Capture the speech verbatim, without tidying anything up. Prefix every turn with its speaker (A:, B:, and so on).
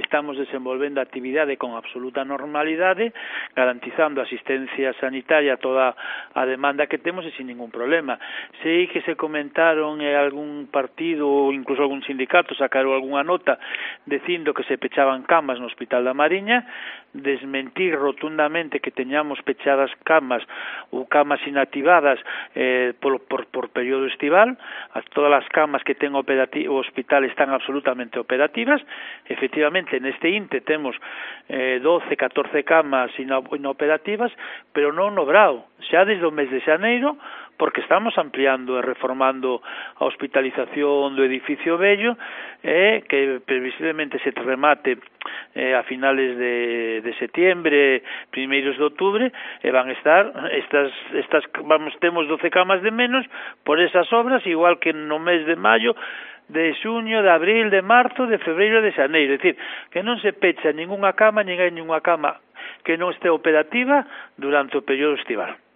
A: estamos desenvolvendo a actividade con absoluta normalidade, garantizando asistencia sanitaria a toda a demanda que temos e sin ningún problema. Sei que se comentaron en algún partido ou incluso algún sindicato sacaron algunha nota dicindo que se pechaban camas no Hospital da Mariña, desmentir rotundamente que teñamos pechadas camas ou camas inactivadas eh, por, por, por período estival. Todas as camas que ten o hospital están absolutamente operativas. Efectivamente, neste inte temos eh, doce, catorce camas inoperativas, pero non no Brao, xa desde o mes de xaneiro, porque estamos ampliando e reformando a hospitalización do edificio vello, eh, que previsiblemente se remate eh, a finales de, de setiembre, primeiros de outubro, e van estar estas, estas vamos, temos doce camas de menos por esas obras, igual que no mes de maio, de xuño, de abril, de marzo, de febreiro, de xaneiro. É dicir, que non se pecha ningunha cama, nin hai ningunha cama que non este operativa durante o período estival.